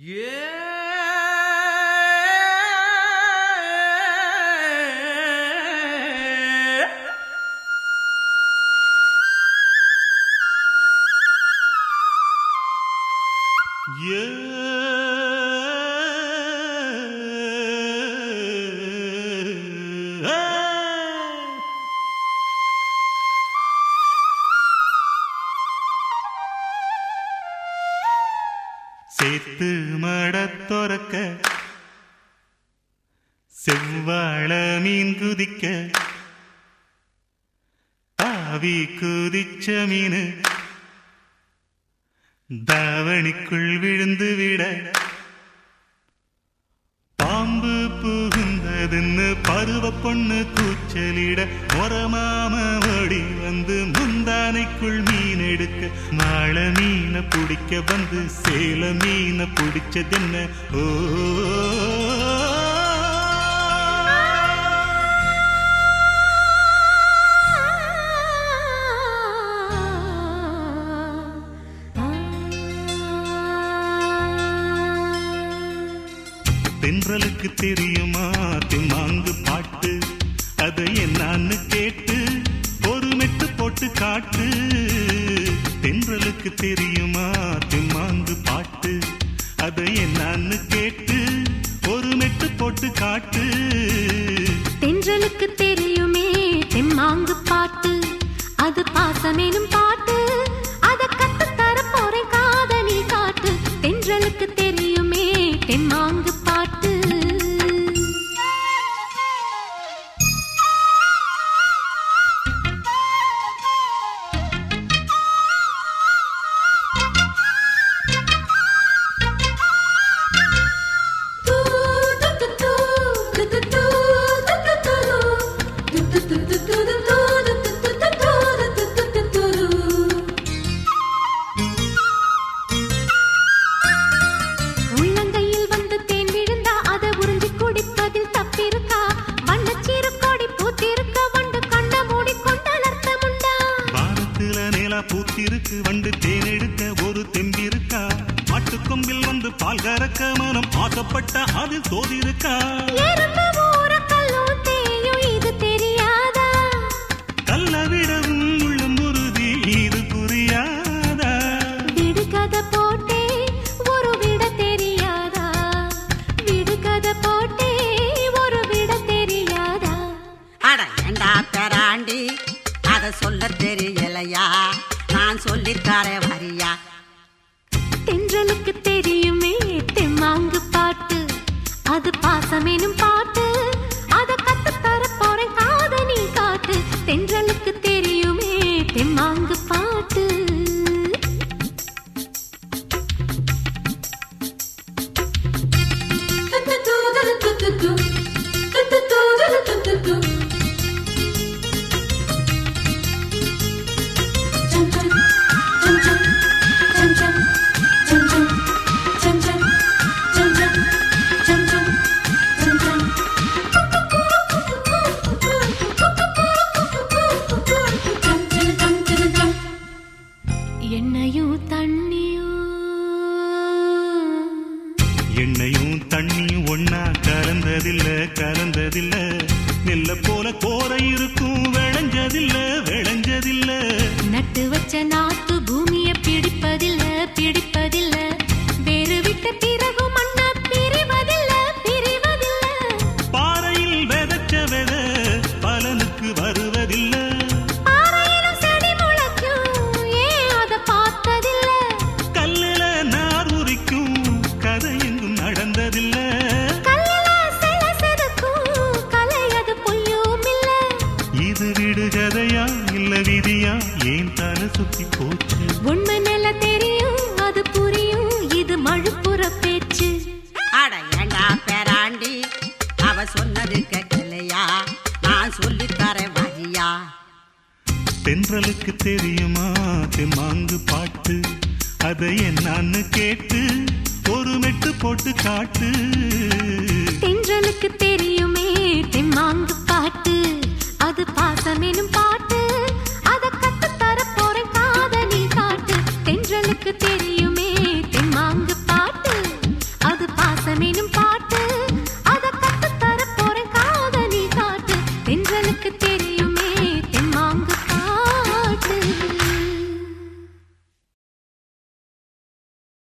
சேத்து மடத்தொரக்க செவ்வாழ மீன் குதிக்க தாவி குதிச்ச மீனு தாவணிக்குள் விழுந்து விட பாம்பு புகுந்ததுன்னு பருவ பொண்ணு கூச்சலிட மொரமாம ஓடி வந்து முந்தானைக்குள் மீன் எடுக்க மாள மீனை பிடிக்க வந்து சேல மீனை பிடிச்சதென்ன ஓ தென்றலுக்கு தெரியுமா திம்மாங்கு பாட்டு அது என்னான்னு கேட்டு ஒரு மெட்டு போட்டு காட்டு தென்றலுக்கு தெரியுமா திம்மாங்கு பாட்டு அது என்னான்னு கேட்டு ஒரு மெட்டு போட்டு காட்டு தென்றலுக்கு தெரியுமே திம்மாங்கு பாட்டு அது பாசமேனும் பாட்டு அதை கத்து தர போறேன் காதலி காட்டு தென்றலுக்கு தெரியுமே தெம்மாங்கு பாட்டு பூத்திருக்கு வண்டு தேனெடுக்க ஒரு தெம்பிருக்கா மாட்டுக்கொம்பில் வந்து பால் கறக்க மனம் ஆசைப்பட்ட அதில் தோதிருக்கா இது தெரியாதா கல்ல விடவும் உள்ளம் உறுதி இது புரியாதா விடுகதை போட்டே ஒரு விட தெரியாதா விடுகதை போட்டே ஒரு விட தெரியாதா அட ஏண்டா பெராண்டி அத சொல்ல தெரியலையா நான் சொல்லித்தாரே வரியா தென்றலுக்கு தெரியுமே தெம்மாங்கு பாட்டு அது பாசமேனும் பாட்டு அதை கத்து தர போறேன் காதலி காட்டு தென்றலுக்கு தெரியுமே தெம்மாங்கு பாட்டு எண்ணெயும் தண்ணியும் ஒன்னா கலந்ததில்ல நெல்ல போல கோரை இருக்கும் விளைஞ்சதில்ல நட்டு வச்ச நாத்து பூமிய பிடிப்பதில்ல வேறு விட்ட பிறகு மண்ண பிரிவதில்ல பாறையில் விதைச்ச வித பலனுக்கு வருவதில்ல பாறையிலும் செடி முளைக்கும் ஏன் அதை பார்த்ததில்ல கல்லுல நார் உரிக்கும் கதை எங்கும் நடந்ததில்ல கல்லுல சில செதுக்கும் கலை அது பொய்யும் இல்ல இது விடுகதையா இல்ல விதியா ஏன் தலை சுத்தி போச்சு உண்மை நில தெரியும் அது புரியும் இது மழுப்புற பேச்சு அட ஏண்டா பெராண்டி அவ சொன்னது கேட்கலையா நான் சொல்லித்தாரே வரியா தென்றலுக்கு தெரியுமா தெம்மாங்கு பாட்டு அதை என்னான்னு கேட்டு ஒரு மெட்டு போட்டு காட்டு தென்றலுக்கு தெரியுமே தெம்மாங்கு பாட்டு அது பாசமேனும் பாட்டு அதை கத்து தர போறேன் காதலி காட்டு தென்றலுக்கு தெரியுமே தெம்மாங்கு பாட்டு காதலுக்கு தெரியும்